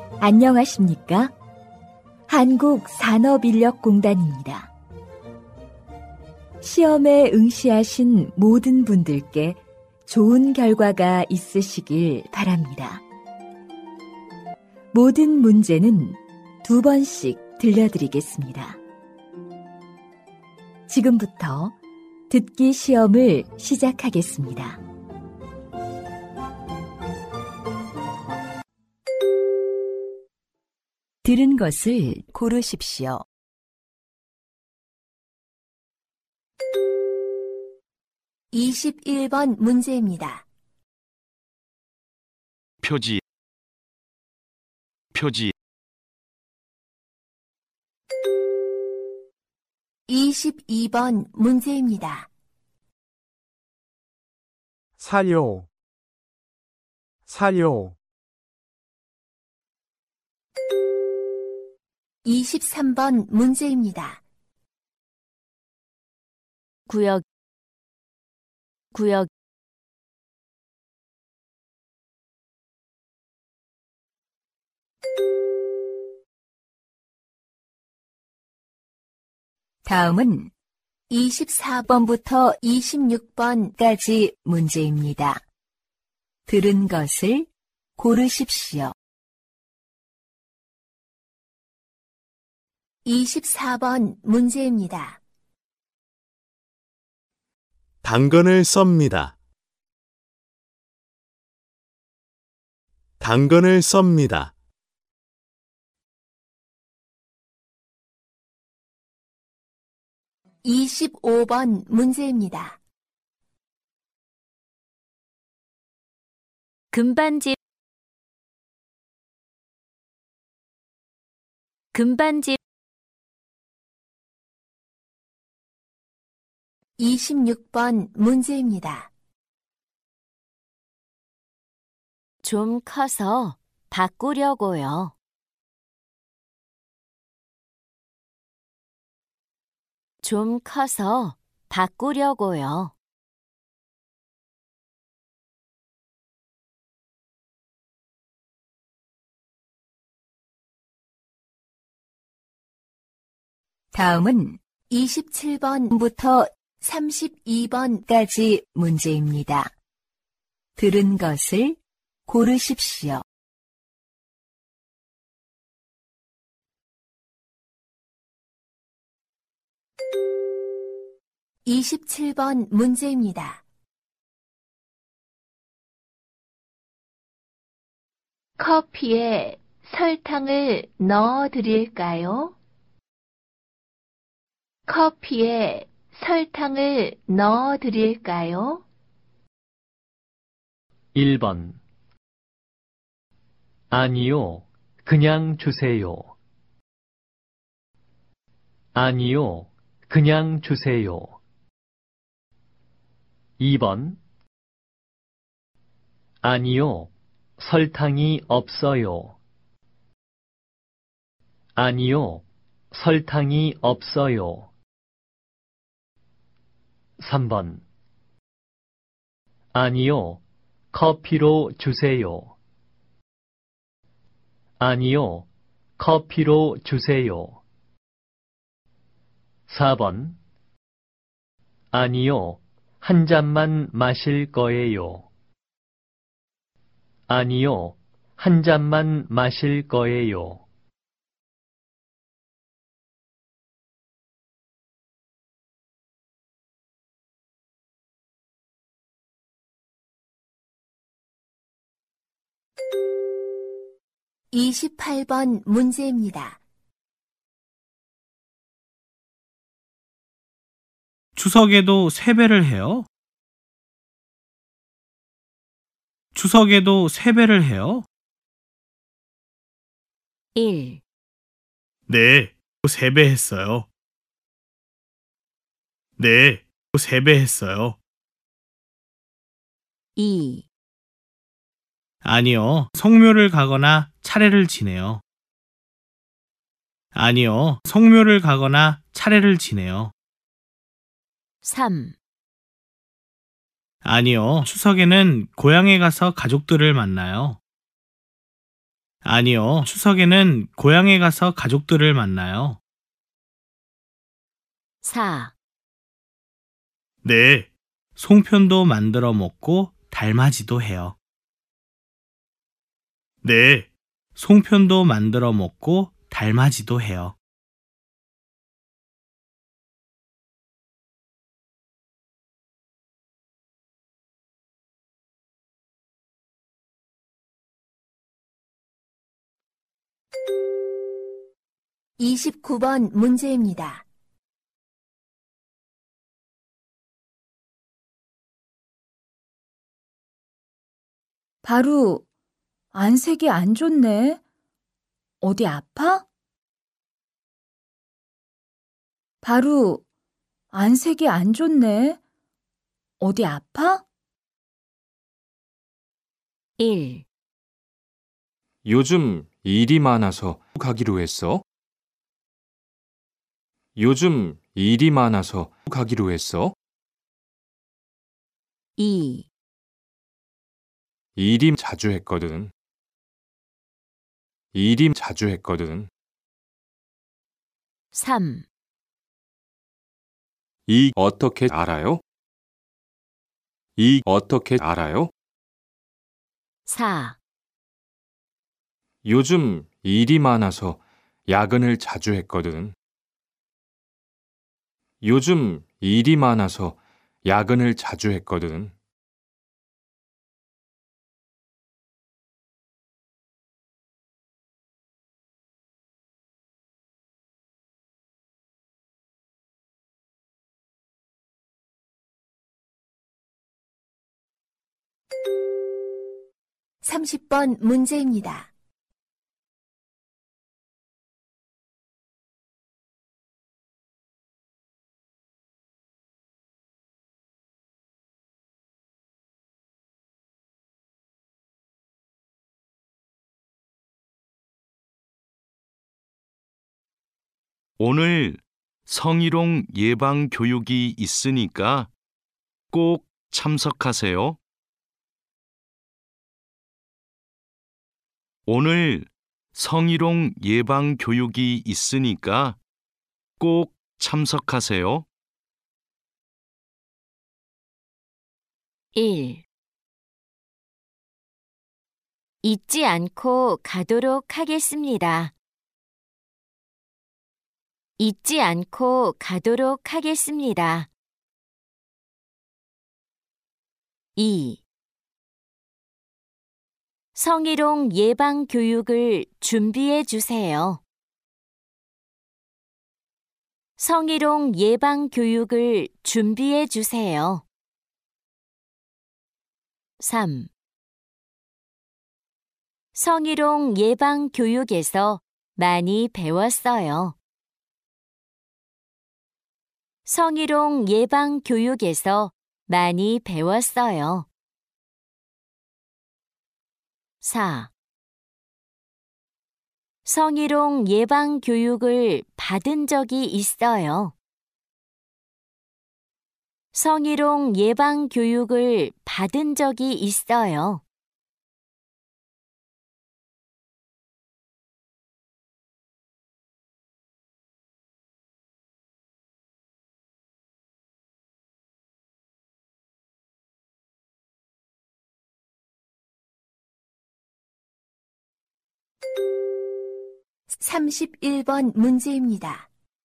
안녕하십니까? 한국산업인력공단입니다. 시험에 응시하신 모든 분들께 좋은 결과가 있으시길 바랍니다. 모든 문제는 2번씩 들려드리겠습니다. 지금부터 듣기 시험을 시작하겠습니다. 들은 것을 고르십시오. (21번) 문제입니다. 표지 22번 문제입니다. 사료 23번 문제입니다. 구역 24번부터 26번까지 문제입니다. 들은 것을 고르십시오. 24번 문제입니다. 당근을 썹니다. 25번 문제입니다. 금반지 26번 문제입니다. 좀 커서 바꾸려고요. 좀 커서 바꾸려고요. 다음은 27번부터 32번까지 문제입니다. 들은 것을 고르십시오. 27번 문제입니다. 커피에 설탕을 넣어 드릴까요? 커피에 설탕을 넣어 드릴까요? 1번 아니요, 그냥 주세요. 아니요, 그냥 주세요. 2번 아니요, 설탕이 없어요. 아니요, 설탕이 없어요. 3번 아니요, 커피로 주세요. 아니요, 커피로 주세요. 4번 아니요, 한 잔만 마실 거예요. 아니요, 한 잔만 마실 거예요. 28번 문제입니다. 추석에도 세배를 해요? 추석에도 세배를 해요? 1, 네, 세배했어요. 네, 세배했어요. 2, 아니요, 성묘를 가거나 차례를 지내요. 아니요, 성묘를 가거나 차례를 지내요. 3, 아니요, 추석에는 고향에 가서 가족들을 만나요. 아니요. 추석에는 고향에 가서 가족들을 만나요. 4. 네. 송편도 만들어 먹고 달맞이도 해요. 네. 송편도 만들어 먹고 달맞이도 해요. 29번 문제입니다. 바로 안색이 안 좋네. 어디 아파? 바로 안색이 안 좋네. 어디 아파? 1. 요즘 일이 많아서 가기로 했어? 요즘 일이 많아서 가기로 했어? 2. 일이 자주 했거든. 일이 자주 했거든. 3. 이 어떻게 알아요? 이 어떻게 알아요? 4. 요즘 일이 많아서 야근을 자주 했거든. 요즘 일이 많아서 야근을 자주 했거든. 30번 문제입니다. 오늘 성희롱 예방 교육이 있으니까 꼭 참석하세요. 오늘 성희롱 예방 교육이 있으니까 꼭 참석하세요. 1. 잊지 않고 가도록 하겠습니다. 잊지 않고 가도록 하겠습니다. 2. 성희롱 예방 교육을 준비해 주세요. 성희롱 예방 교육을 준비해 주세요. 3. 성희롱 예방 교육에서 많이 배웠어요. 성희롱 예방 교육에서 많이 배웠어요. 4. 성희롱 예방 교육을 받은 적이 있어요. 성희롱 예방 교육을 받은 적이 있어요. 31번 문제입니다.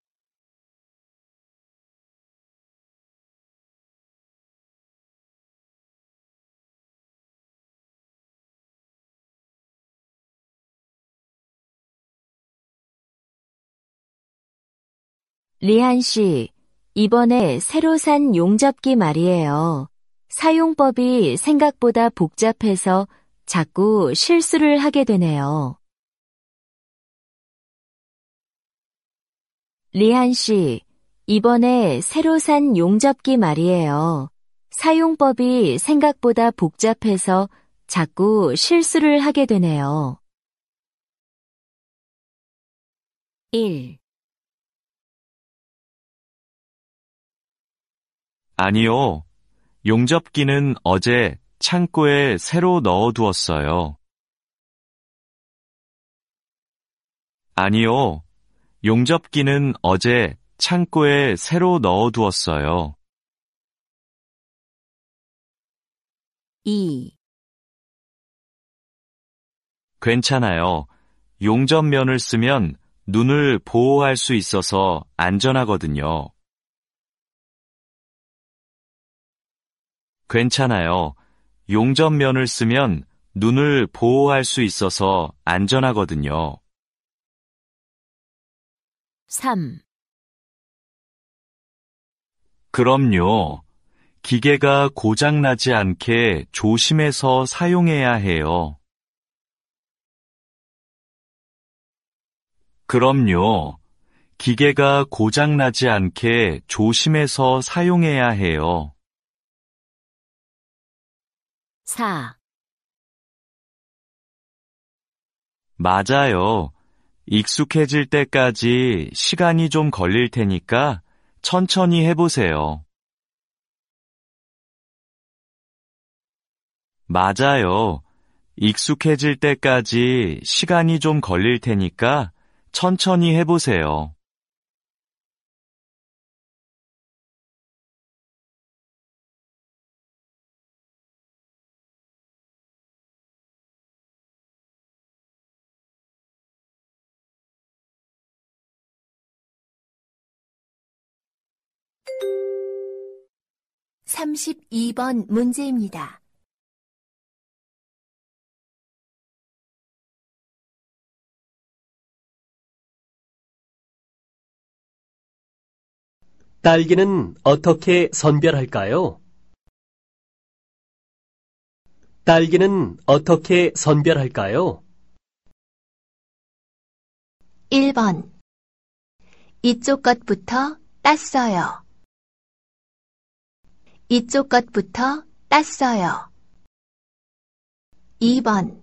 리안 씨, 이번에 새로 산 용접기 말이에요. 사용법이 생각보다 복잡해서 자꾸 실수를 하게 되네요. 리안 씨, 이번에 새로 산 용접기 말이에요. 사용법이 생각보다 복잡해서 자꾸 실수를 하게 되네요. 1. 아니요. 용접기는 어제 창고에 새로 넣어두었어요. 아니요. 용접기는 어제 창고에 새로 넣어두었어요. 2. 괜찮아요. 용접면을 쓰면 눈을 보호할 수 있어서 안전하거든요. 괜찮아요. 용접면을 쓰면 눈을 보호할 수 있어서 안전하거든요. 3. 그럼요. 기계가 고장나지 않게 조심해서 사용해야 해요. 그럼요. 기계가 고장나지 않게 조심해서 사용해야 해요. 4. 맞아요. 익숙해질 때까지 시간이 좀 걸릴 테니까 천천히 해보세요. 맞아요. 익숙해질 때까지 시간이 좀 걸릴 테니까 천천히 해보세요. 32번 문제입니다. 딸기는 어떻게 선별할까요? 딸기는 어떻게 선별할까요? 1번. 이쪽 것부터 땄어요. 이쪽 것부터 땄어요. 2번.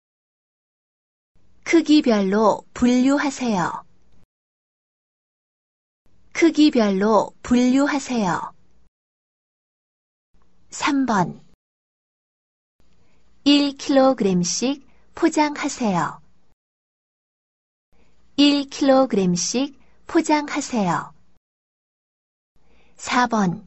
크기별로 분류하세요. 크기별로 분류하세요. 3번. 1kg씩 포장하세요. 1kg씩 포장하세요. 4번.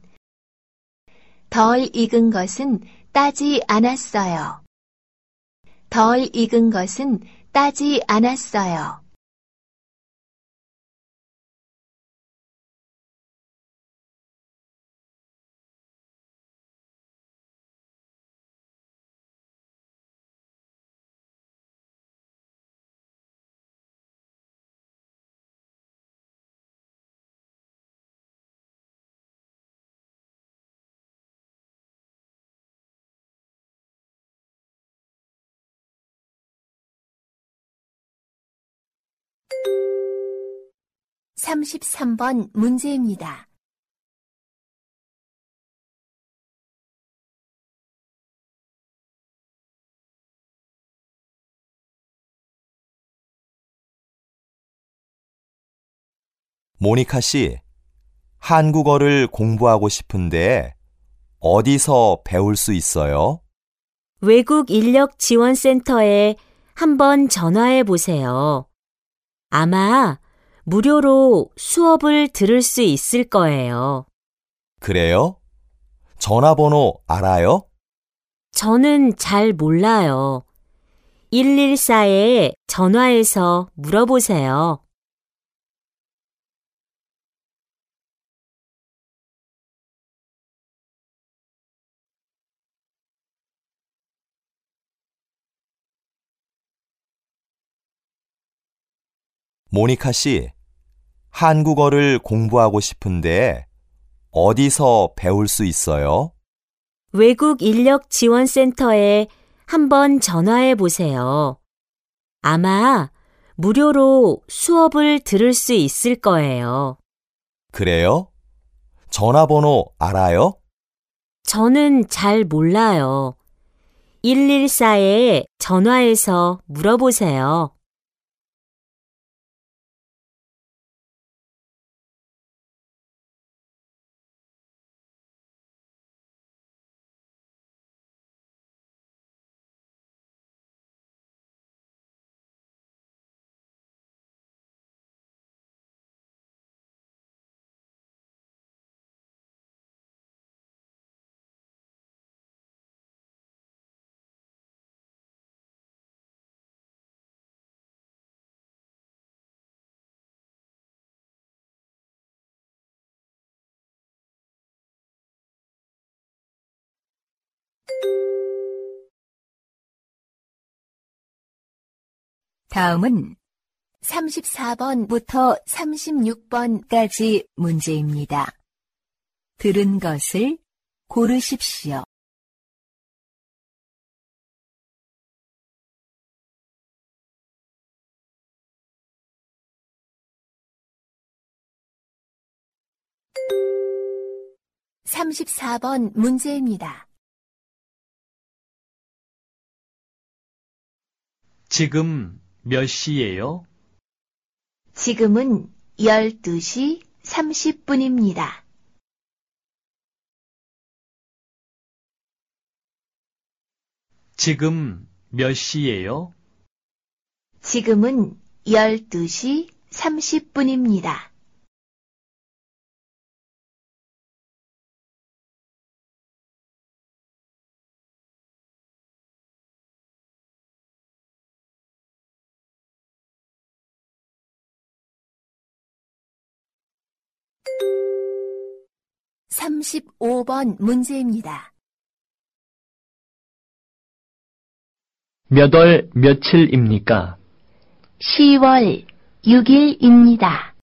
덜 익은 것은 따지 않았어요. 덜 익은 것은 따지 않았어요. 33번 문제입니다. 모니카 씨, 한국어를 공부하고 싶은데 어디서 배울 수 있어요? 외국 인력 지원센터에 한번 전화해 보세요. 아마 무료로 수업을 들을 수 있을 거예요. 그래요? 전화번호 알아요? 저는 잘 몰라요. 114에 전화해서 물어보세요. 모니카 씨, 한국어를 공부하고 싶은데 어디서 배울 수 있어요? 외국 인력 지원센터에 한번 전화해 보세요. 아마 무료로 수업을 들을 수 있을 거예요. 그래요? 전화번호 알아요? 저는 잘 몰라요. 114에 전화해서 물어보세요. 다음은 34번부터 36번까지 문제입니다. 들은 것을 고르십시오. (34번) 문제입니다. 지금 몇 시예요? 지금은 12시 30분입니다. 지금 몇 시예요? 지금은 12시 30분입니다. (35번) 문제입니다. 몇 월 며칠입니까? 10월 6일입니다.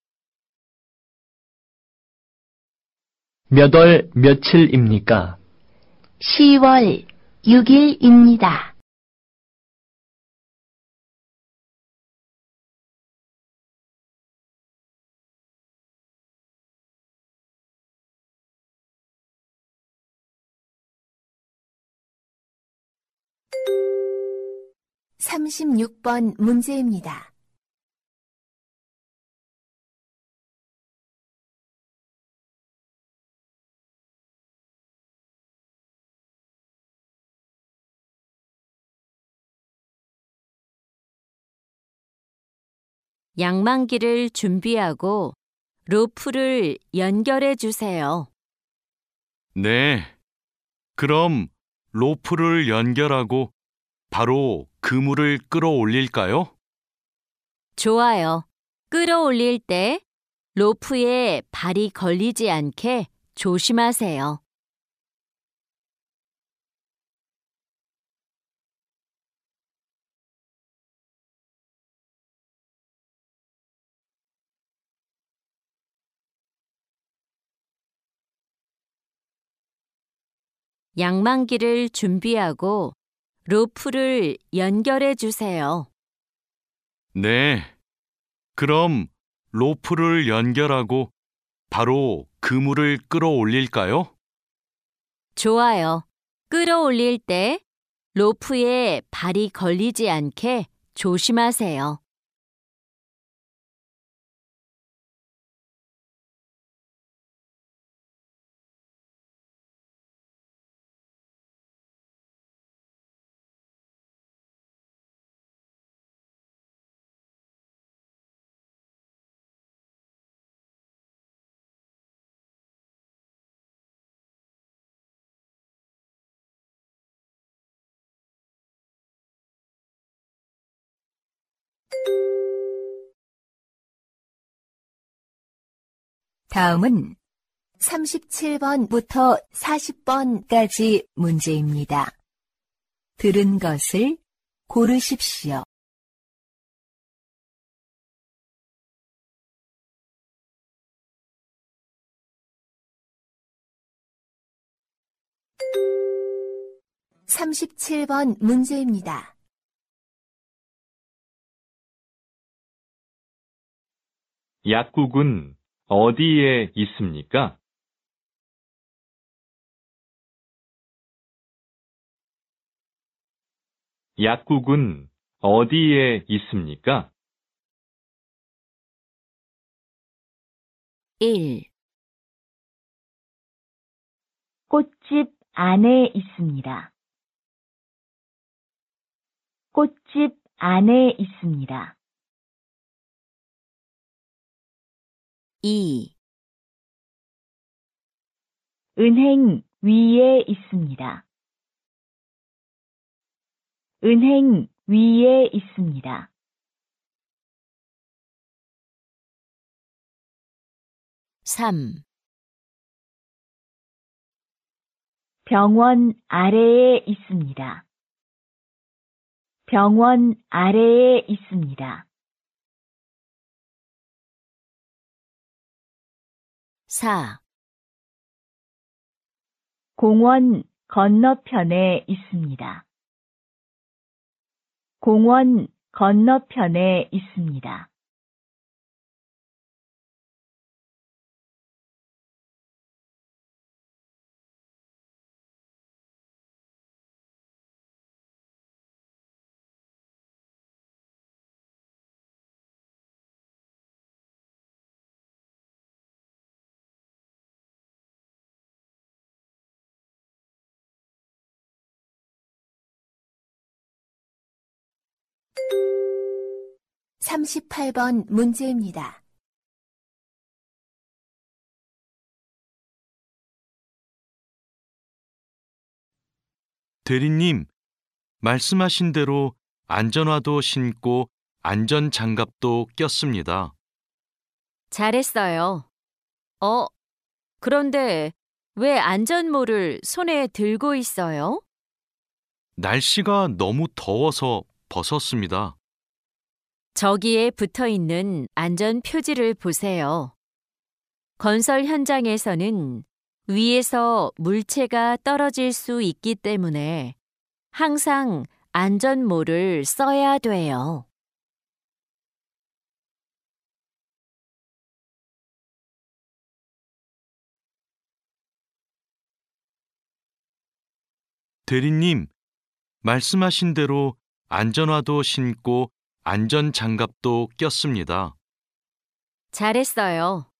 몇 월 며칠입니까? 10월 6일입니다. (36번) 문제입니다. 양만기를 준비하고 로프를 연결해 주세요. 네. 그럼 로프를 연결하고 바로 그물을 끌어올릴까요? 좋아요. 끌어올릴 때 로프에 발이 걸리지 않게 조심하세요. 양만기를 준비하고 로프를 연결해 주세요. 네. 그럼 로프를 연결하고 바로 그물을 끌어올릴까요? 좋아요. 끌어올릴 때 로프에 발이 걸리지 않게 조심하세요. 다음은 37번부터 40번까지 문제입니다. 들은 것을 고르십시오. (37번) 문제입니다. 약국은 어디에 있습니까? 약국은 어디에 있습니까? 1. 꽃집 안에 있습니다. 꽃집 안에 있습니다. 2. 은행 위에 있습니다. 은행 위에 있습니다. 3. 병원 아래에 있습니다. 병원 아래에 있습니다. 4. 공원 건너편에 있습니다. 공원 건너편에 있습니다. 38번 문제입니다. 대리님, 말씀하신 대로 안전화도 신고 안전장갑도 꼈습니다. 잘했어요. 그런데 왜 안전모를 손에 들고 있어요? 날씨가 너무 더워서 벗었습니다. 저기에 붙어 있는 안전 표지를 보세요. 건설 현장에서는 위에서 물체가 떨어질 수 있기 때문에 항상 안전모를 써야 돼요. 대리님, 말씀하신 대로 안전화도 신고 안전장갑도 꼈습니다. 잘했어요.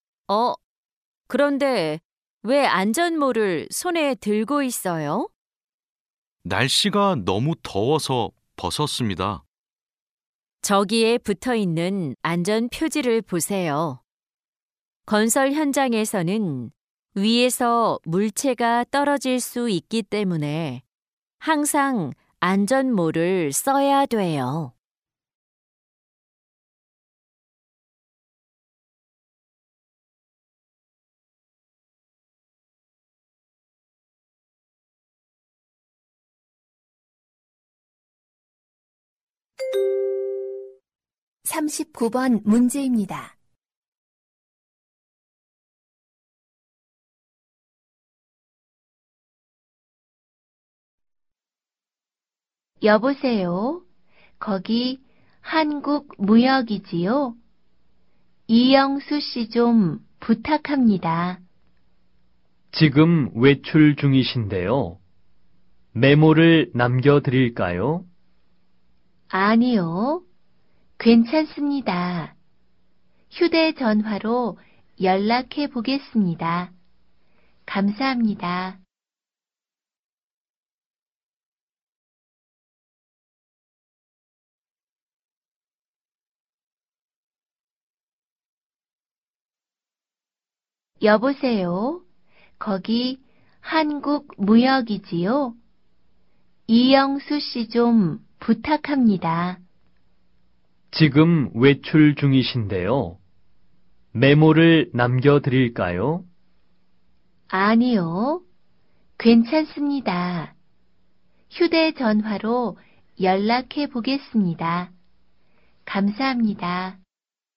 그런데 왜 안전모를 손에 들고 있어요? 날씨가 너무 더워서 벗었습니다. 저기에 붙어 있는 안전 표지를 보세요. 건설 현장에서는 위에서 물체가 떨어질 수 있기 때문에 항상 안전모를 써야 돼요. 삼십구 번 문제입니다. 여보세요? 거기 한국무역이지요? 이영수 씨 좀 부탁합니다. 지금 외출 중이신데요. 메모를 남겨드릴까요? 아니요. 괜찮습니다. 휴대전화로 연락해 보겠습니다. 감사합니다. 여보세요? 거기 한국무역이지요? 이영수 씨 좀 부탁합니다. 지금 외출 중이신데요. 메모를 남겨드릴까요? 아니요. 괜찮습니다. 휴대전화로 연락해 보겠습니다. 감사합니다.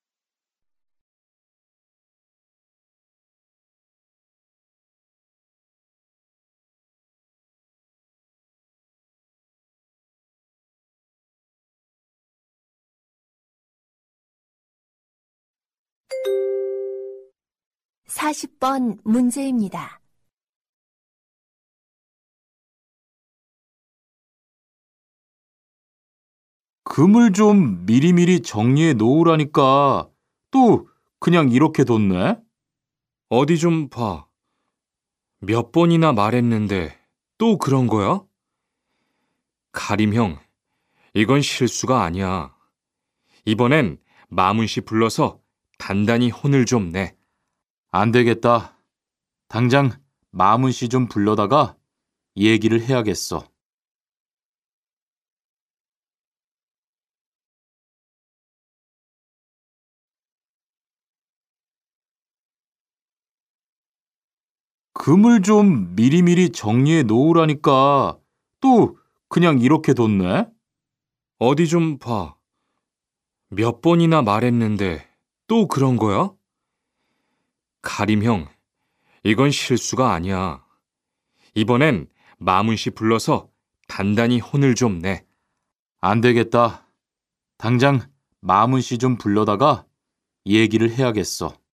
사십 번 문제입니다. 금을 좀 미리미리 정리해 놓으라니까 또 그냥 이렇게 뒀네? 어디 좀 봐. 몇 번이나 말했는데 또 그런 거야? 가림 형, 이건 실수가 아니야. 이번엔 마문 씨 불러서 단단히 혼을 좀 내. 안 되겠다. 당장 마문 씨 좀 불러다가 얘기를 해야겠어. 금을 좀 미리미리 정리해 놓으라니까 또 그냥 이렇게 뒀네? 어디 좀 봐. 몇 번이나 말했는데 또 그런 거야? 가림 형, 이건 실수가 아니야. 이번엔 마문 씨 불러서 단단히 혼을 좀 내. 안 되겠다. 당장 마문 씨 좀 불러다가 얘기를 해야겠어.